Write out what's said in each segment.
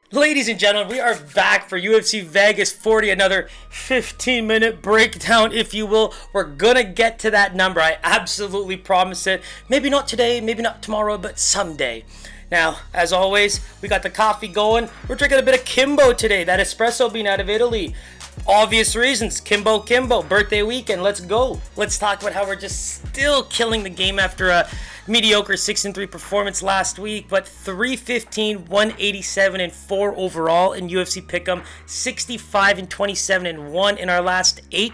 Ladies and gentlemen, we are back for UFC Vegas 40, another 15-minute breakdown, if you will. We're gonna get to that number. I absolutely promise it. Maybe not today, maybe not tomorrow, but someday. Now, as always, we got the coffee going. We're drinking a bit of Kimbo today, that espresso bean out of Italy. Obvious reasons. Kimbo, birthday weekend. Let's go. Let's talk about how we're just still killing the game after a mediocre 6-3 performance last week, but 315, 187, and 4 overall in UFC Pick'em, 65 and 27 and 1 in our last 8.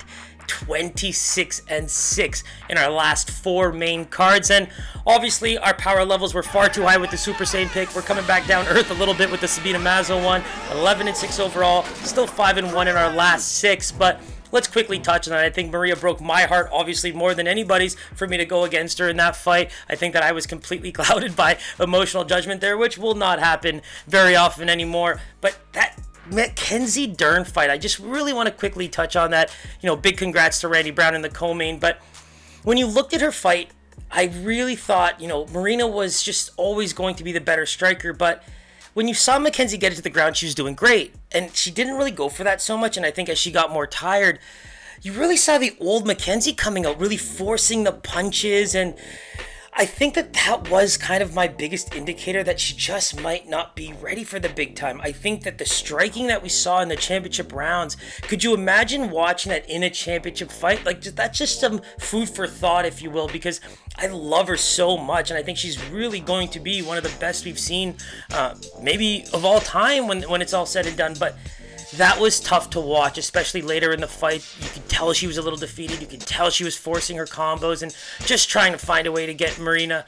26 and 6 in our last 4 main cards, and obviously our power levels were far too high with the Super Saiyan pick. We're coming back down earth a little bit with the Sabina Mazo one. 11 and 6 overall, still 5 and 1 in our last 6, but let's quickly touch on that. I think Maria broke my heart, obviously, more than anybody's for me to go against her in that fight. I think that I was completely clouded by emotional judgment there, which will not happen very often anymore. But that Mackenzie Dern fight, I just really want to quickly touch on that. Big congrats to Randy Brown in the co-main. But when you looked at her fight, I really thought, Marina was just always going to be the better striker. But when you saw Mackenzie get it to the ground, she was doing great. And she didn't really go for that so much. And I think as she got more tired, you really saw the old Mackenzie coming out, really forcing the punches. And I think that was kind of my biggest indicator that she just might not be ready for the big time. I think that the striking that we saw in the championship rounds, could you imagine watching that in a championship fight? That's just some food for thought, if you will, because I love her so much, and I think she's really going to be one of the best we've seen, maybe of all time when it's all said and done. But that was tough to watch, especially later in the fight. You could tell she was a little defeated. You could tell she was forcing her combos and just trying to find a way to get Marina,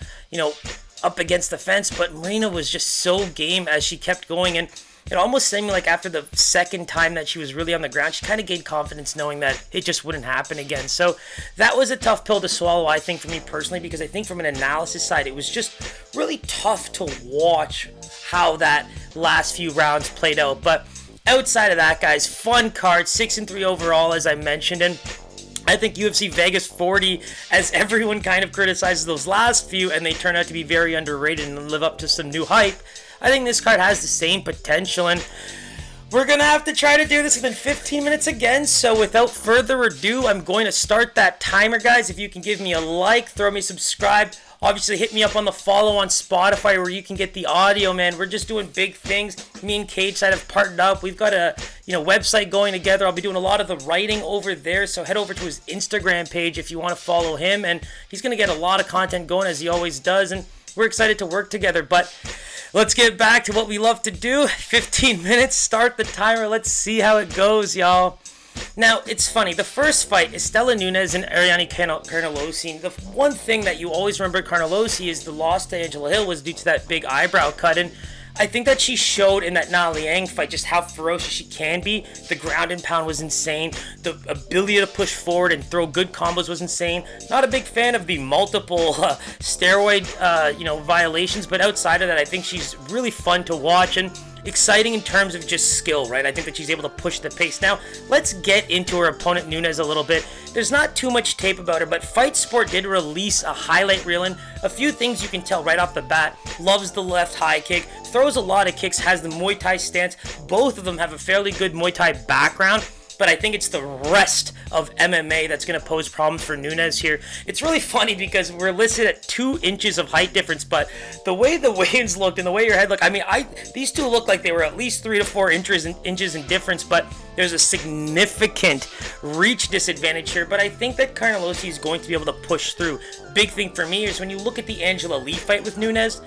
up against the fence. But Marina was just so game as she kept going. And it almost seemed like after the second time that she was really on the ground, she kind of gained confidence knowing that it just wouldn't happen again. So that was a tough pill to swallow, I think, for me personally, because I think from an analysis side, it was just really tough to watch how that last few rounds played out. But outside of that, guys, fun card, 6-3 overall, as I mentioned, and I think UFC Vegas 40, as everyone kind of criticizes those last few, and they turn out to be very underrated and live up to some new hype, I think this card has the same potential, and we're going to have to try to do this within 15 minutes again. So without further ado, I'm going to start that timer, guys. If you can give me a like, throw me a subscribe. Obviously, hit me up on the follow on Spotify where you can get the audio, man. We're just doing big things. Me and Cage Side have partnered up. We've got a website going together. I'll be doing a lot of the writing over there. So head over to his Instagram page if you want to follow him. And he's going to get a lot of content going, as he always does. And we're excited to work together. But let's get back to what we love to do. 15 minutes. Start the timer. Let's see how it goes, y'all. Now, it's funny. The first fight, Estela Nunes and Ariane Carnelossi. The one thing that you always remember Carnelossi is the loss to Angela Hill was due to that big eyebrow cut. And I think that she showed in that Na Liang fight just how ferocious she can be. The ground and pound was insane. The ability to push forward and throw good combos was insane. Not a big fan of the multiple steroid, violations. But outside of that, I think she's really fun to watch and exciting in terms of just skill, right? I think that she's able to push the pace. Now, let's get into her opponent, Nunes, a little bit. There's not too much tape about her, but Fight Sport did release a highlight reel, and a few things you can tell right off the bat. Loves the left high kick, throws a lot of kicks, has the Muay Thai stance. Both of them have a fairly good Muay Thai background, but I think it's the rest of MMA that's going to pose problems for Nunes here. It's really funny because we're listed at 2 inches of height difference, but the way the weigh-ins looked and the way your head looked, these two look like they were at least 3 to 4 inches in difference, but there's a significant reach disadvantage here. But I think that Carnelossi is going to be able to push through. Big thing for me is when you look at the Angela Lee fight with Nunes,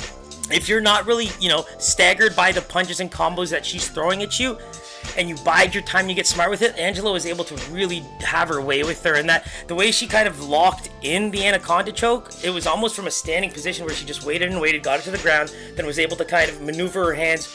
if you're not really, staggered by the punches and combos that she's throwing at you, and you bide your time, you get smart with it, Angela was able to really have her way with her. And that the way she kind of locked in the Anaconda choke, it was almost from a standing position where she just waited and waited, got it to the ground, then was able to kind of maneuver her hands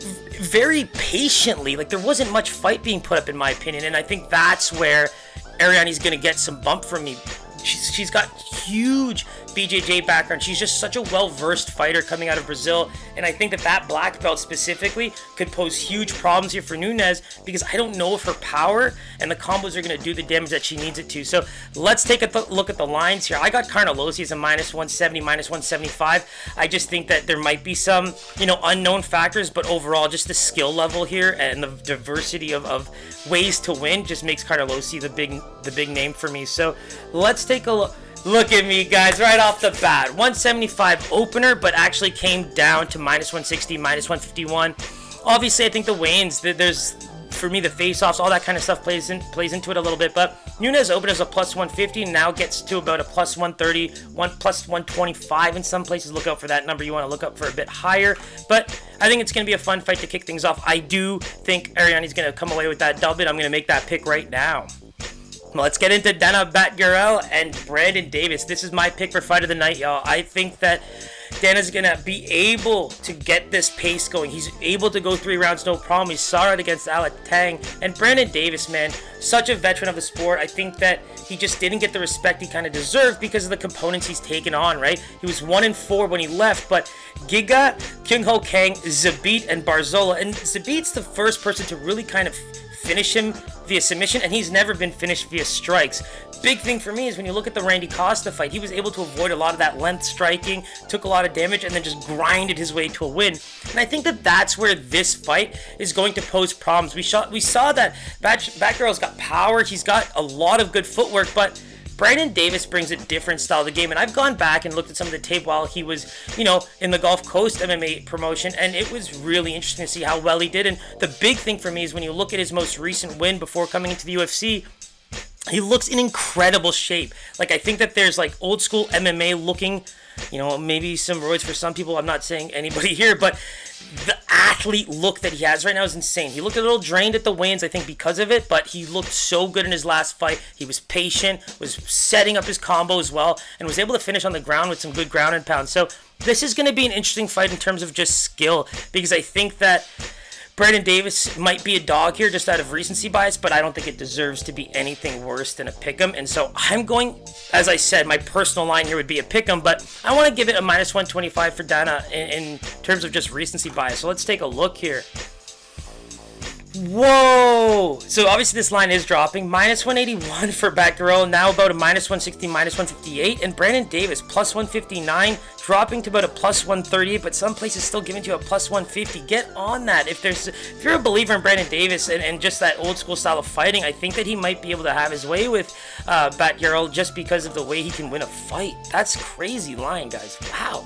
very patiently. Like, there wasn't much fight being put up, in my opinion, and I think that's where Ariane's going to get some bump from me. she's got huge BJJ background. She's just such a well-versed fighter coming out of Brazil, and I think that black belt specifically could pose huge problems here for Nunes, because I don't know if her power and the combos are going to do the damage that she needs it to. So let's take a look at the lines here. I got Carnelossi as a -170, -175. I just think that there might be some, unknown factors, but overall, just the skill level here and the diversity of ways to win just makes Carnelossi the big name for me. So let's take a look. Look at me, guys, right off the bat. 175 opener, but actually came down to -160, -151. Obviously, I think the weigh-ins, there's, for me, the face-offs, all that kind of stuff plays into it a little bit. But Nunes opened as a +150, now gets to about a +130, +125 in some places. Look out for that number. You want to look up for a bit higher. But I think it's going to be a fun fight to kick things off. I do think Ariane's going to come away with that dub. I'm going to make that pick right now. Let's get into Dana Batgerel and Brandon Davis. This is my pick for fight of the night, y'all. I think that Dana's going to be able to get this pace going. He's able to go 3 rounds, no problem. We saw it against Alatang. And Brandon Davis, man, such a veteran of the sport. I think that he just didn't get the respect he kind of deserved because of the components he's taken on, right? He was 1-4 when he left, but Giga, Kyung Ho Kang, Zabit, and Barzola. And Zabit's the first person to really kind of finish him via submission, and he's never been finished via strikes. Big thing for me is when you look at the Randy Costa fight, he was able to avoid a lot of that length striking, took a lot of damage, and then just grinded his way to a win. And I think that that's where this fight is going to pose problems. We saw that Batgirl's got power, he's got a lot of good footwork, but Brandon Davis brings a different style to the game, and I've gone back and looked at some of the tape while he was, in the Gulf Coast MMA promotion, and it was really interesting to see how well he did. And the big thing for me is when you look at his most recent win before coming into the UFC, he looks in incredible shape. Like, I think that there's like old school MMA looking, maybe some roids for some people. I'm not saying anybody here, but the athlete look that he has right now is insane. He looked a little drained at the weigh-ins, I think, because of it, but he looked so good in his last fight. He was patient, was setting up his combo as well, and was able to finish on the ground with some good ground and pound. So this is going to be an interesting fight in terms of just skill, because I think that Brandon Davis might be a dog here just out of recency bias, but I don't think it deserves to be anything worse than a pick'em. And so I'm going, as I said, my personal line here would be a pick'em, but I want to give it a -125 for Dana in terms of just recency bias. So let's take a look here. Whoa! So obviously this line is dropping. -181 for Batgirl, now about a -160, -158. And Brandon Davis, +159, dropping to about a +138, but some places still giving to you a +150. Get on that. If you're a believer in Brandon Davis and just that old school style of fighting, I think that he might be able to have his way with Batgirl just because of the way he can win a fight. That's crazy line, guys. Wow.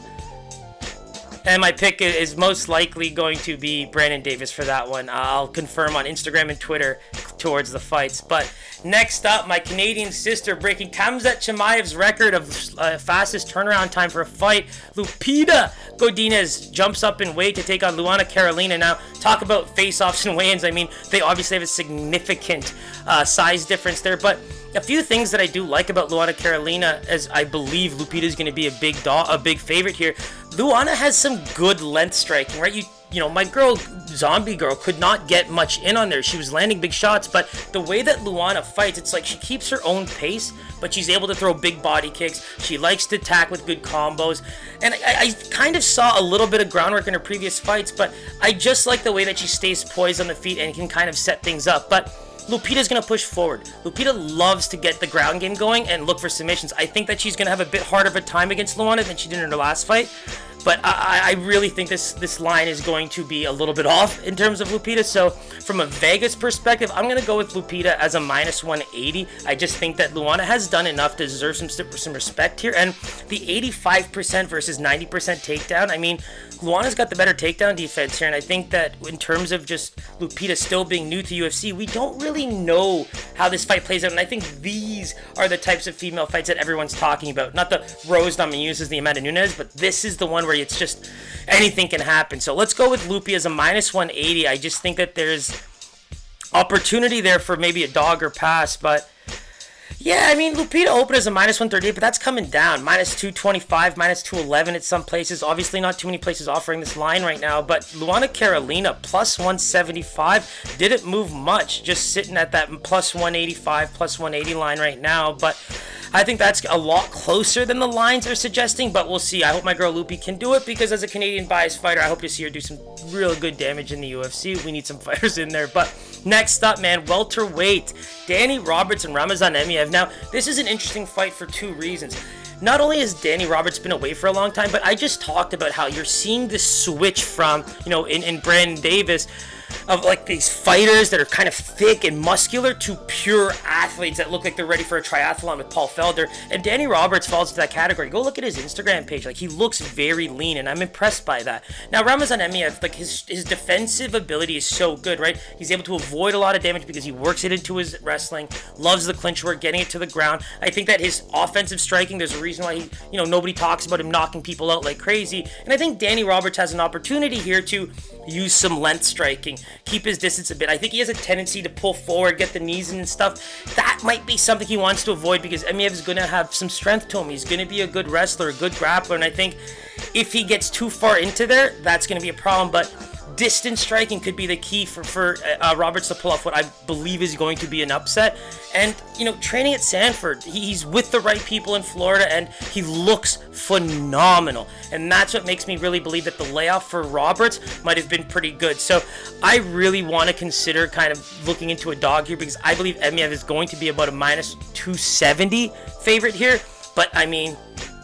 And my pick is most likely going to be Brandon Davis for that one. I'll confirm on Instagram and Twitter towards the fights. But next up, my Canadian sister breaking Khamzat Chimaev's record of fastest turnaround time for a fight. Lupita Godinez jumps up in weight to take on Luana Carolina. Now, talk about face-offs and weigh-ins. I mean, they obviously have a significant size difference there, but a few things that I do like about Luana Carolina, as I believe Lupita is going to be a big favorite here. Luana has some good length striking, right? My girl, Zombie Girl, could not get much in on there. She was landing big shots, but the way that Luana fights, it's like she keeps her own pace, but she's able to throw big body kicks. She likes to attack with good combos, and I kind of saw a little bit of groundwork in her previous fights, but I just like the way that she stays poised on the feet and can kind of set things up. But Lupita's going to push forward. Lupita loves to get the ground game going and look for submissions. I think that she's going to have a bit harder of a time against Luana than she did in her last fight. But I really think this line is going to be a little bit off in terms of Lupita. So from a Vegas perspective, I'm going to go with Lupita as a -180. I just think that Luana has done enough to deserve some respect here. And the 85% versus 90% takedown, I mean, Luana's got the better takedown defense here. And I think that in terms of just Lupita still being new to UFC, we don't really know how this fight plays out. And I think these are the types of female fights that everyone's talking about. Not the Rose Namajunas, the Amanda Nunes, but this is the one where it's just anything can happen. So let's go with Lupi as a -180. I just think that there's opportunity there for maybe a dog or pass, but yeah, I mean, Lupita opened as a -138, but that's coming down. -225, -211 at some places. Obviously not too many places offering this line right now, but Luana Carolina +175 didn't move much, just sitting at that +185, +180 line right now. But I think that's a lot closer than the lines are suggesting, but we'll see. I hope my girl Loopy can do it, because as a Canadian bias fighter, I hope to see her do some real good damage in the UFC. We need some fighters in there. But next up, man, welterweight, Danny Roberts and Ramazan Emeev. Now, this is an interesting fight for two reasons. Not only has Danny Roberts been away for a long time, but I just talked about how you're seeing this switch from, in Brandon Davis, of like these fighters that are kind of thick and muscular to pure athletes that look like they're ready for a triathlon with Paul Felder. And Danny Roberts falls into that category. Go look at his Instagram page. Like, he looks very lean, and I'm impressed by that. Now, Ramazan Emeev, like, his defensive ability is so good, right? He's able to avoid a lot of damage because he works it into his wrestling, loves the clinch work, getting it to the ground. I think that his offensive striking, there's a reason why he, nobody talks about him knocking people out like crazy. And I think Danny Roberts has an opportunity here to use some length striking, keep his distance a bit. I think he has a tendency to pull forward, get the knees in and stuff. That might be something he wants to avoid, because Emeev is going to have some strength to him. He's going to be a good wrestler, a good grappler, and I think if he gets too far into there, that's going to be a problem. But distance striking could be the key for Roberts to pull off what I believe is going to be an upset. And, training at Sanford, he's with the right people in Florida, and he looks phenomenal. And that's what makes me really believe that the layoff for Roberts might have been pretty good. So I really want to consider kind of looking into a dog here, because I believe Emeev is going to be about a minus 270 favorite here. But, I mean,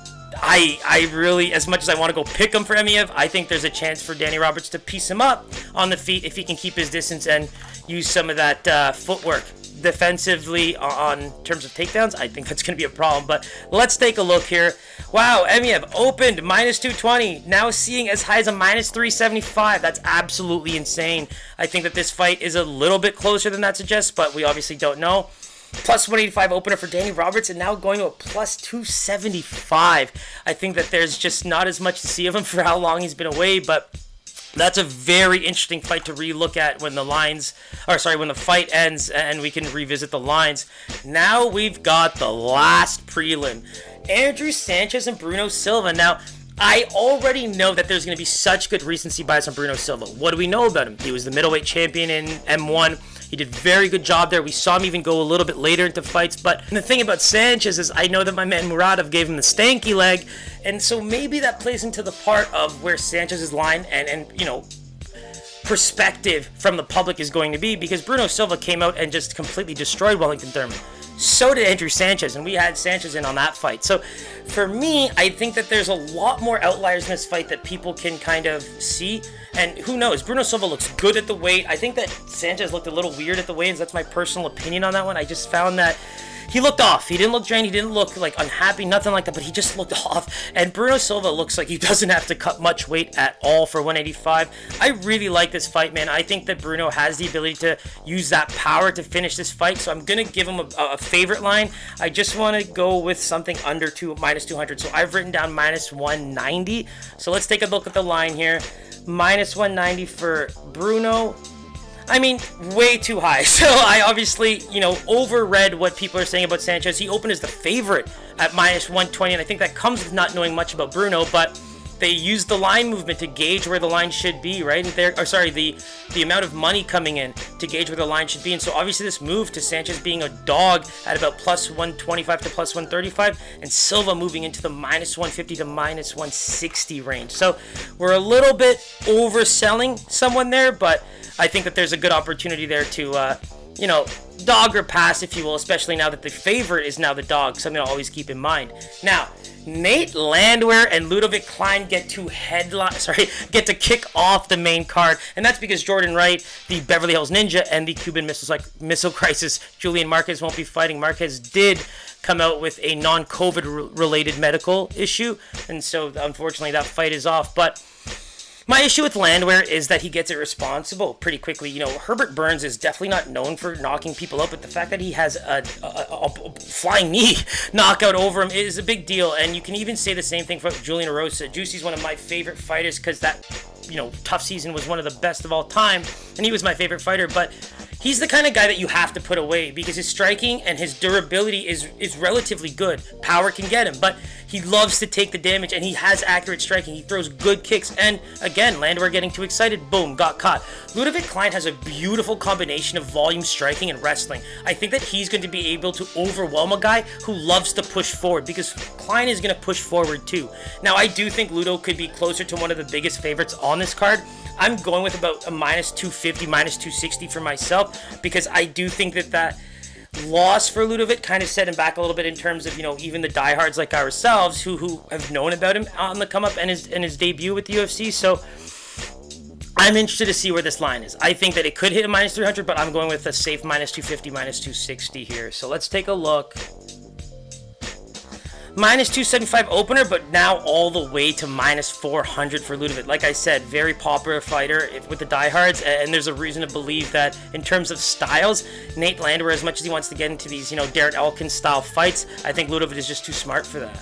I really, as much as I want to go pick him for Emeev, I think there's a chance for Danny Roberts to piece him up on the feet if he can keep his distance and use some of that footwork. Defensively, on terms of takedowns, I think that's going to be a problem. But let's take a look here. Wow, Emeev opened minus 220, now seeing as high as a minus 375. That's absolutely insane. I think that this fight is a little bit closer than that suggests, but we obviously don't know. Plus 185 opener for Danny Roberts, and now going to a plus 275. I think that there's just not as much to see of him for how long he's been away, but that's a very interesting fight to re-look at when the fight ends and we can revisit the lines. Now we've got the last prelim. Andrew Sanchez and Bruno Silva. Now, I already know that there's going to be such good recency bias on Bruno Silva. What do we know about him? He was the middleweight champion in M1. He did a very good job there. We saw him even go a little bit later into fights. But the thing about Sanchez is I know that my man Muradov gave him the stanky leg. And so maybe that plays into the part of where Sanchez's line and perspective from the public is going to be, because Bruno Silva came out and just completely destroyed Wellington Thurman. So did Andrew Sanchez, and we had Sanchez in on that fight. So for me, I think that there's a lot more outliers in this fight that people can kind of see. And who knows? Bruno Silva looks good at the weight. I think that Sanchez looked a little weird at the weigh-ins. That's my personal opinion on that one. I just found that he looked off. He didn't look drained. He didn't look like unhappy, nothing like that, but he just looked off. And Bruno Silva looks like he doesn't have to cut much weight at all for 185. I really like this fight, man. I think that Bruno has the ability to use that power to finish this fight, so I'm going to give him a favorite line. I just want to go with something under minus 200. So I've written down minus 190. So let's take a look at the line here. Minus 190 for Bruno. I mean, way too high. So I obviously, overread what people are saying about Sanchez. He opened as the favorite at minus 120, and I think that comes with not knowing much about Bruno, but they used the line movement to gauge where the line should be, right? The amount of money coming in to gauge where the line should be. And so obviously this move to Sanchez being a dog at about plus 125 to plus 135, and Silva moving into the minus 150 to minus 160 range. So we're a little bit overselling someone there, but I think that there's a good opportunity there to, dog or pass, if you will, especially now that the favorite is now the dog, something to always keep in mind. Now, Nate Landwehr and Ludovic Klein get to kick off the main card, and that's because Jordan Wright, the Beverly Hills Ninja, and the Cuban Missile Crisis, Julian Marquez, won't be fighting. Marquez did come out with a non-COVID related medical issue, and so unfortunately that fight is off. But my issue with Landwehr is that he gets irresponsible pretty quickly. Herbert Burns is definitely not known for knocking people out, but the fact that he has a flying knee knockout over him is a big deal. And you can even say the same thing for Julian Erosa. Juicy's one of my favorite fighters because that, tough season was one of the best of all time, and he was my favorite fighter. But, he's the kind of guy that you have to put away because his striking and his durability is relatively good. Power can get him, but he loves to take the damage and he has accurate striking. He throws good kicks, and again, Landwehr getting too excited, boom, got caught. Ludovic Klein has a beautiful combination of volume, striking, and wrestling. I think that he's going to be able to overwhelm a guy who loves to push forward because Klein is going to push forward too. Now, I do think Ludo could be closer to one of the biggest favorites on this card. I'm going with about a minus 250, minus 260 for myself because I do think that loss for Ludovic kind of set him back a little bit in terms of, even the diehards like ourselves who have known about him on the come up and his debut with the UFC. So I'm interested to see where this line is. I think that it could hit a minus 300, but I'm going with a safe minus 250, minus 260 here. So let's take a look. Minus 275 opener, but now all the way to minus 400 for Ludovic. Like I said, very popular fighter with the diehards, and there's a reason to believe that in terms of styles, Nate Landwehr, as much as he wants to get into these, Darren Elkins style fights, I think Ludovic is just too smart for that.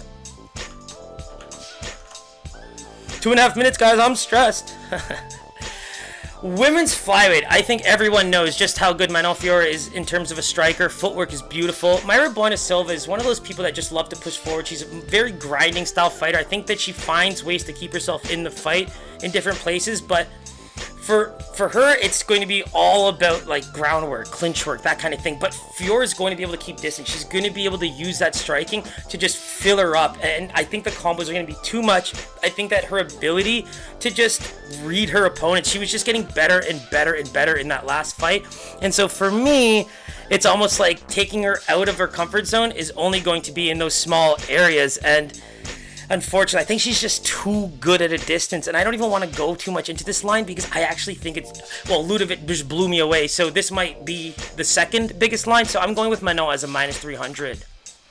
2.5 minutes, guys. I'm stressed. Women's flyweight, I think everyone knows just how good Manon Fiorot is in terms of a striker. Footwork is beautiful. Mayra Bueno Silva is one of those people that just love to push forward. She's a very grinding style fighter. I think that she finds ways to keep herself in the fight in different places, but for her, it's going to be all about like groundwork, clinch work, that kind of thing. But Fiorot is going to be able to keep distance. She's going to be able to use that striking to just fill her up. And I think the combos are going to be too much. I think that her ability to just read her opponent, she was just getting better and better and better in that last fight. And so for me, it's almost like taking her out of her comfort zone is only going to be in those small areas. And unfortunately, I think she's just too good at a distance, and I don't even want to go too much into this line because I actually think Ludovic just blew me away, so this might be the second biggest line, so I'm going with Manon as a minus 300.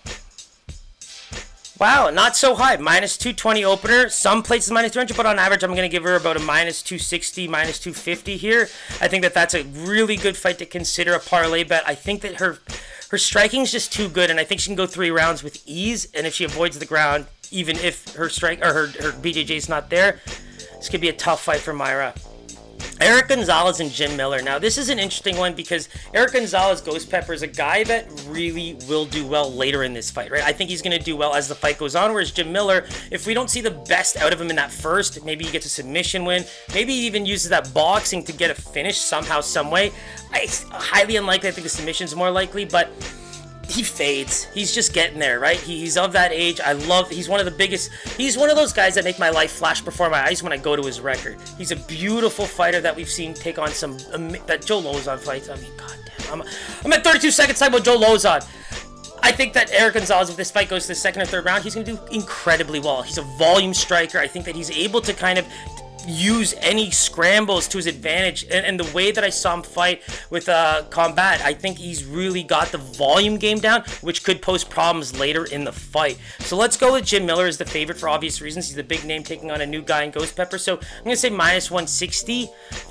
Wow, not so high. Minus 220 opener. Some places minus 300, but on average, I'm going to give her about a minus 260, minus 250 here. I think that that's a really good fight to consider a parlay bet. I think that her striking is just too good, and I think she can go 3 rounds with ease, and if she avoids the ground, even if her strike or her BJJ is not there, this could be a tough fight for Mayra. Eric Gonzalez and Jim Miller. Now, this is an interesting one because Eric Gonzalez, Ghost Pepper, is a guy that really will do well later in this fight, right? I think he's going to do well as the fight goes on, whereas Jim Miller, if we don't see the best out of him in that first, maybe he gets a submission win, maybe he even uses that boxing to get a finish somehow, some way. It's highly unlikely. I think the submission's more likely, but he fades. He's just getting there, right? He's of that age. He's one of the biggest. He's one of those guys that make my life flash before my eyes when I go to his record. He's a beautiful fighter that we've seen take on some, that Joe Lauzon fights. I mean, goddamn. I'm at 32 seconds time with Joe Lauzon. I think that Eric Gonzalez, if this fight goes to the second or third round, he's going to do incredibly well. He's a volume striker. I think that he's able to kind of use any scrambles to his advantage, and the way that I saw him fight with Combat, I think he's really got the volume game down, which could pose problems later in the fight. So let's go with Jim Miller as the favorite for obvious reasons. He's a big name taking on a new guy in Ghost Pepper, so I'm gonna say minus 160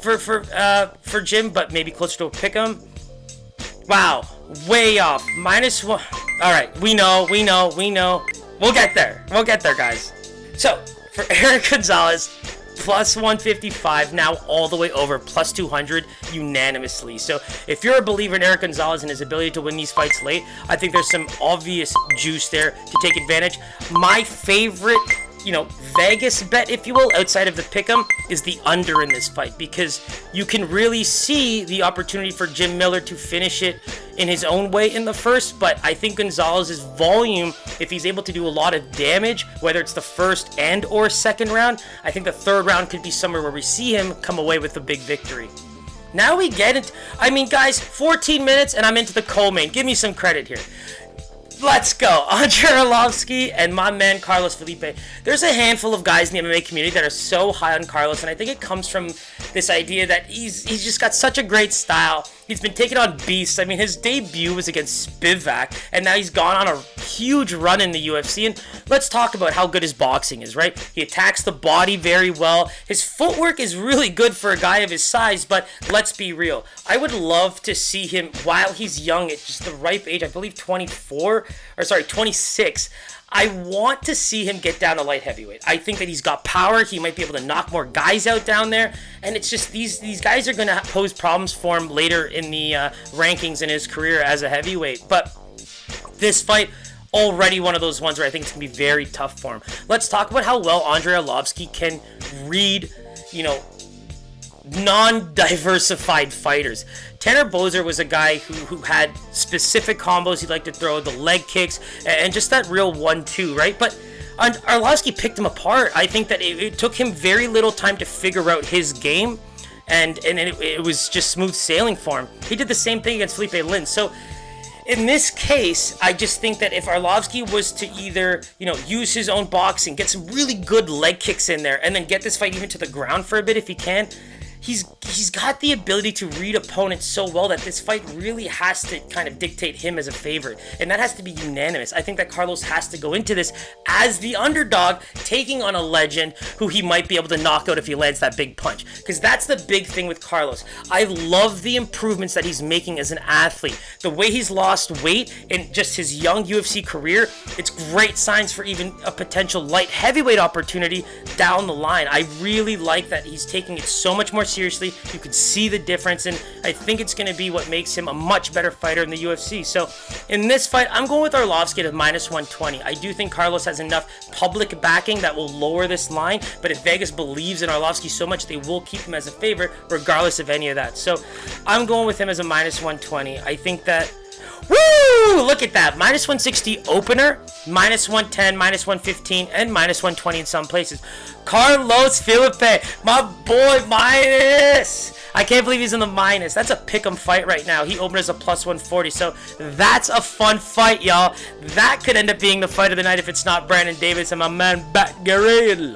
for Jim, but maybe closer to a pick'em. Wow, way off. Minus one. All right, we know. We'll get there, guys. So for Eric Gonzalez, plus 155, now all the way over, plus 200 unanimously. So if you're a believer in Eric Gonzalez and his ability to win these fights late, I think there's some obvious juice there to take advantage. My favorite, Vegas bet, if you will, outside of the pick'em, is the under in this fight, because you can really see the opportunity for Jim Miller to finish it in his own way in the first, but I think Gonzalez's volume, if he's able to do a lot of damage, whether it's the first and or second round, I think the third round could be somewhere where we see him come away with a big victory. Now we get it. I mean, guys, 14 minutes and I'm into the co-main. Give me some credit here. Let's go. Andre Arlovsky and my man Carlos Felipe. There's a handful of guys in the MMA community that are so high on Carlos, and I think it comes from this idea that he's just got such a great style. He's been taking on beasts. I mean, his debut was against Spivak, and now he's gone on a huge run in the UFC. And let's talk about how good his boxing is, right? He attacks the body very well. His footwork is really good for a guy of his size, but let's be real. I would love to see him while he's young, at just the ripe age, I believe 26. I want to see him get down to light heavyweight. I think that he's got power. He might be able to knock more guys out down there. And it's just these guys are going to pose problems for him later in the rankings in his career as a heavyweight. But this fight, already one of those ones where I think it's going to be very tough for him. Let's talk about how well Andrei Arlovski can read, non-diversified fighters. Tanner Boser was a guy who had specific combos he'd like to throw, the leg kicks, and just that real 1-2, right? But Arlovski picked him apart. I think that it took him very little time to figure out his game, and it was just smooth sailing for him. He did the same thing against Felipe Lins. So in this case, I just think that if Arlovski was to either, use his own boxing, get some really good leg kicks in there, and then get this fight even to the ground for a bit if he can, he's got the ability to read opponents so well that this fight really has to kind of dictate him as a favorite, and that has to be unanimous. I think that Carlos has to go into this as the underdog, taking on a legend who he might be able to knock out if he lands that big punch, because that's the big thing with Carlos. I love the improvements that he's making as an athlete. The way he's lost weight in just his young UFC career, it's great signs for even a potential light heavyweight opportunity down the line. I really like that he's taking it so much more seriously. You can see the difference, and I think it's going to be what makes him a much better fighter in the UFC. So in this fight, I'm going with Arlovski at -120. I do think Carlos has enough public backing that will lower this line, but if Vegas believes in Arlovski so much, they will keep him as a favorite regardless of any of that. So I'm going with him as a -120. I think that, woo! Look at that. -160 opener, -110, -115, and -120 in some places. Carlos Felipe, my boy, minus. I can't believe he's in the minus. That's a pick'em fight right now. He opened as a +140, so that's a fun fight, y'all. That could end up being the fight of the night if it's not Brandon Davis and my man Bat Garrel.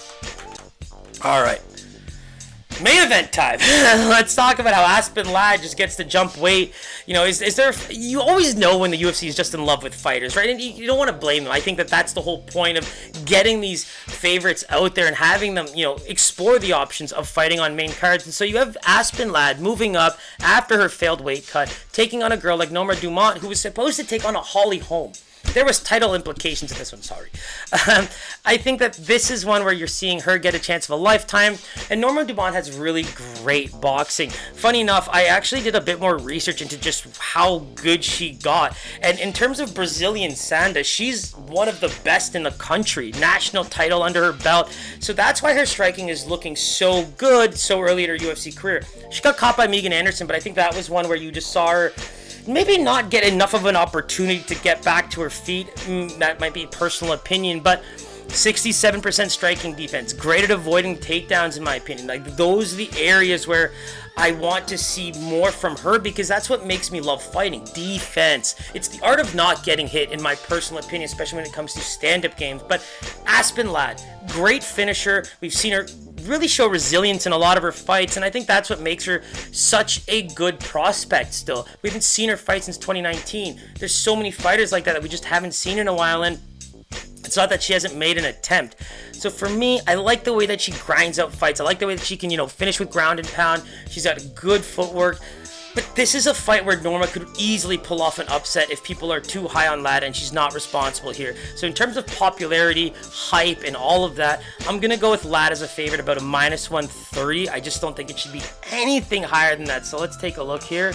All right. Main event time. Let's talk about how Aspen Ladd just gets to jump weight. Is there? You always know when the UFC is just in love with fighters, right? And you don't want to blame them. I think that that's the whole point of getting these favorites out there and having them, explore the options of fighting on main cards. And so you have Aspen Ladd moving up after her failed weight cut, taking on a girl like Norma Dumont, who was supposed to take on a Holly Holm. There was title implications in this one, sorry. I think that this is one where you're seeing her get a chance of a lifetime, and Norma Dumont has really great boxing. Funny enough, I actually did a bit more research into just how good she got, and in terms of Brazilian Sanda, she's one of the best in the country. National title under her belt, so that's why her striking is looking so good so early in her UFC career. She got caught by Megan Anderson, but I think that was one where you just saw her maybe not get enough of an opportunity to get back to her feet. That might be personal opinion, but 67% striking defense, great at avoiding takedowns in my opinion. Like, those are the areas where I want to see more from her, because that's what makes me love fighting. Defense. It's the art of not getting hit, in my personal opinion, especially when it comes to stand-up games. But Aspen Ladd, great finisher. We've seen her really show resilience in a lot of her fights, and I think that's what makes her such a good prospect still. We haven't seen her fight since 2019. There's so many fighters like that we just haven't seen in a while, and it's not that she hasn't made an attempt. So for me, I like the way that she grinds out fights. I like the way that she can, finish with ground and pound. She's got good footwork. But this is a fight where Norma could easily pull off an upset if people are too high on Ladd, and she's not responsible here. So in terms of popularity, hype, and all of that, I'm going to go with Ladd as a favorite, about a -130. I just don't think it should be anything higher than that. So let's take a look here.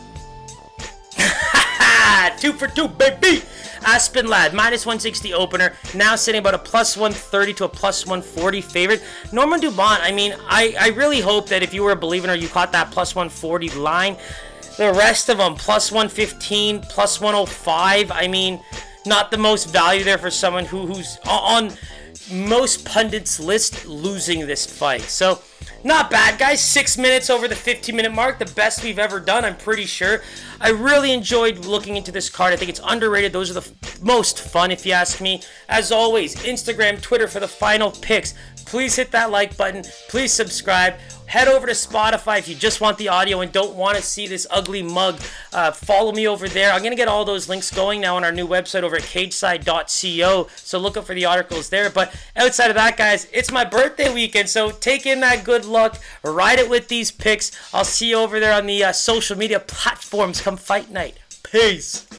2 for 2, baby! Aspen Ladd, -160 opener, now sitting about a +130 to a +140 favorite. Norma Dumont, I really hope that if you were a believer in her, you caught that +140 line. The rest of them, +115, +105, not the most value there for someone who's on most pundits' list losing this fight. So, not bad, guys. 6 minutes over the 15-minute mark, the best we've ever done, I'm pretty sure. I really enjoyed looking into this card. I think it's underrated. Those are the most fun, if you ask me. As always, Instagram, Twitter for the final picks. Please hit that like button. Please subscribe. Head over to Spotify if you just want the audio and don't want to see this ugly mug. Follow me over there. I'm going to get all those links going now on our new website over at cageside.co, so look up for the articles there. But outside of that, guys, it's my birthday weekend, so take in that good luck. Ride it with these picks. I'll see you over there on the social media platforms come fight night. Peace.